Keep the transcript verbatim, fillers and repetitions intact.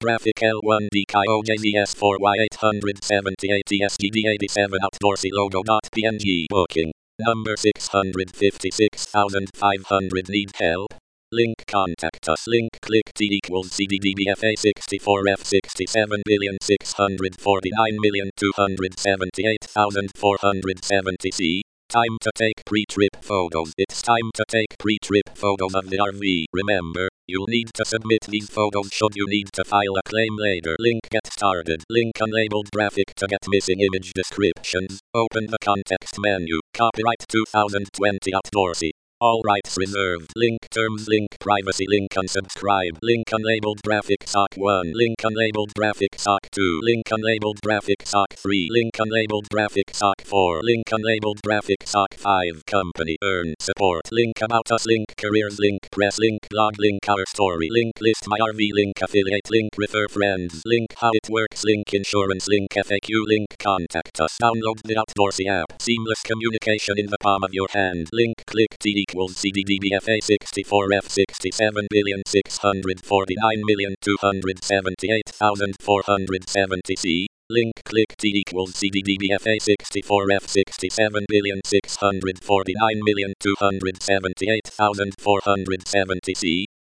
Graphic L one D K O J Z S four Y eight seventy-eight T S G D eighty-seven Outdoorsy logo.png. Booking number six hundred fifty-six thousand five hundred. Need help? Link contact us. Link click T equals C D D B F A sixty-four F sixty-seven billion six hundred forty-nine million two hundred seventy-eight thousand four hundred seventy C. Time to take pre-trip photos. It's time to take pre-trip photos of the R V. Remember, you'll need to submit these photos should you need to file a claim later. Link get started. Link unlabeled graphic to get missing image descriptions. Open the context menu. Copyright two thousand twenty Outdoorsy. All rights reserved. Link terms. Link privacy. Link unsubscribe. Link unlabeled graphic sock one. Link unlabeled graphic sock two. Link unlabeled graphic sock three. Link unlabeled graphic sock four. Link unlabeled graphic sock five. Company earn support. Link about us. Link careers. Link press. Link blog. Link our story. Link list my R V. Link affiliate. Link refer friends. Link how it works. Link insurance. Link F A Q. Link contact us. Download the Outdoorsy app. Seamless communication in the palm of your hand. Link click T equals C D D B F A sixty-four F sixty-seven billion six hundred forty-nine million two hundred seventy-eight thousand four hundred seventy C. Link click T equals C D D B F A sixty-four F sixty-seven billion six hundred forty-nine million two hundred seventy-eight thousand four hundred seventy C.